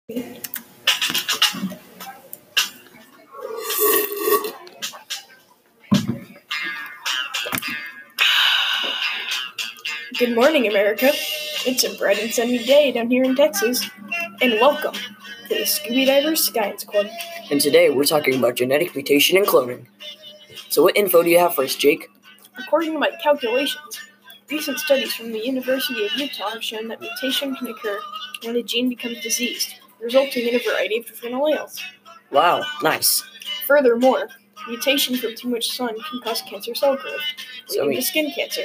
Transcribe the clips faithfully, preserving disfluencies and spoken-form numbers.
Good morning, America. It's a bright and sunny day down here in Texas, and welcome to the Scooby Divers Science Club. And today we're talking about genetic mutation and cloning. So what info do you have for us, Jake? According to my calculations, recent studies from the University of Utah have shown that mutation can occur when a gene becomes diseased, resulting in a variety of different alleles. Wow, nice. Furthermore, mutation from too much sun can cause cancer cell growth, So leading we- to skin cancer.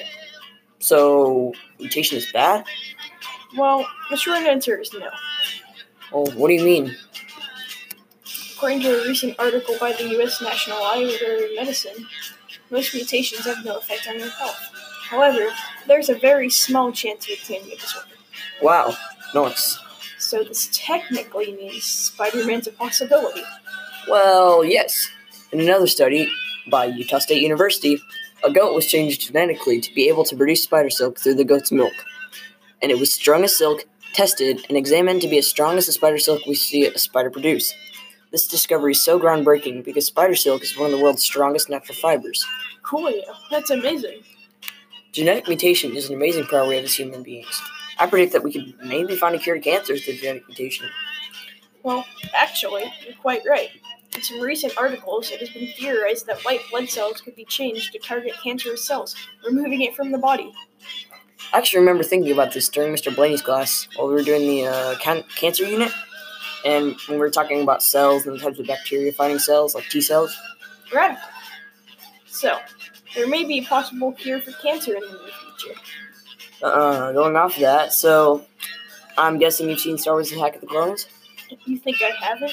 So mutation is bad? Well, the short answer is no. Oh, what do you mean? According to a recent article by the U S National Library of Medicine, most mutations have no effect on your health. However, there's a very small chance of obtaining a disorder. Wow, nice. So this technically means Spider-Man's a possibility. Well, yes. In another study by Utah State University, a goat was changed genetically to be able to produce spider silk through the goat's milk. And it was strung as silk, tested, and examined to be as strong as the spider silk we see a spider produce. This discovery is so groundbreaking because spider silk is one of the world's strongest natural fibers. Cool, that's amazing. Genetic mutation is an amazing power we have as human beings. I predict that we could maybe find a cure to cancer through genetic mutation. Well, actually, you're quite right. In some recent articles, it has been theorized that white blood cells could be changed to target cancerous cells, removing it from the body. I actually remember thinking about this during Mister Blaney's class while we were doing the uh, can- cancer unit, and when we were talking about cells and the types of bacteria-fighting cells, like T cells. Radical. So, there may be a possible cure for cancer in the near future. Uh, going off of that, so I'm guessing you've seen Star Wars: Attack of the Clones? You think I haven't?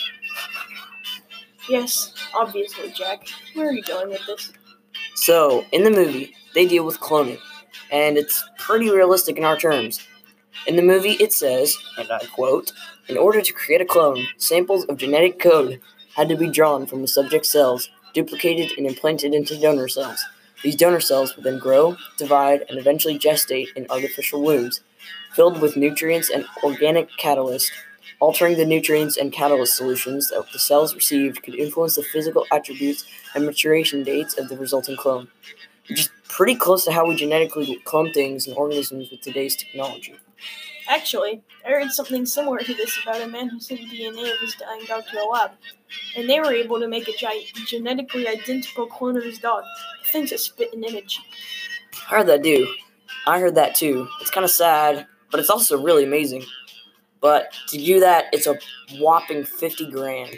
Yes, obviously, Jack. Where are you going with this? So, in the movie, they deal with cloning, and it's pretty realistic in our terms. In the movie, it says, and I quote, "In order to create a clone, samples of genetic code had to be drawn from the subject cells, duplicated and implanted into donor cells. These donor cells would then grow, divide, and eventually gestate in artificial wombs, filled with nutrients and organic catalyst. Altering the nutrients and catalyst solutions that the cells received could influence the physical attributes and maturation dates of the resulting clone," which is pretty close to how we genetically clone things and organisms with today's technology. Actually, I read something similar to this about a man who sent D N A of his dying dog to a lab, and they were able to make a gi- genetically identical clone of his dog. The thing's a spitting image. I heard that too. I heard that too. It's kind of sad, but it's also really amazing. But to do that, it's a whopping fifty grand.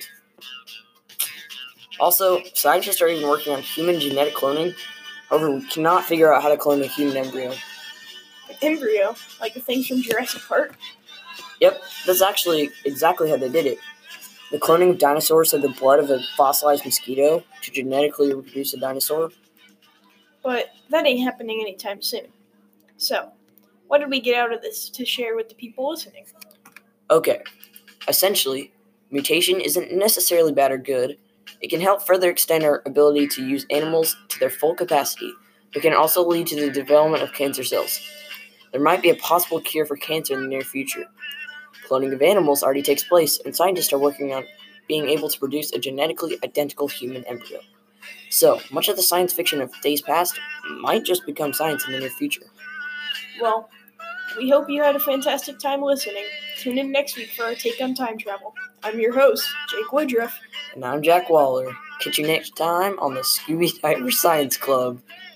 Also, scientists are even working on human genetic cloning. However, we cannot figure out how to clone a human embryo. An embryo, like the things from Jurassic Park. Yep, that's actually exactly how they did it. The cloning of dinosaurs had the blood of a fossilized mosquito to genetically reproduce a dinosaur. But that ain't happening anytime soon. So, what did we get out of this to share with the people listening? Okay, essentially, mutation isn't necessarily bad or good. It can help further extend our ability to use animals to their full capacity, but can also lead to the development of cancer cells. There might be a possible cure for cancer in the near future. Cloning of animals already takes place, and scientists are working on being able to produce a genetically identical human embryo. So, much of the science fiction of days past might just become science in the near future. Well, we hope you had a fantastic time listening. Tune in next week for our take on time travel. I'm your host, Jake Woodruff. And I'm Jack Waller. Catch you next time on the Scooby Divers Science Club.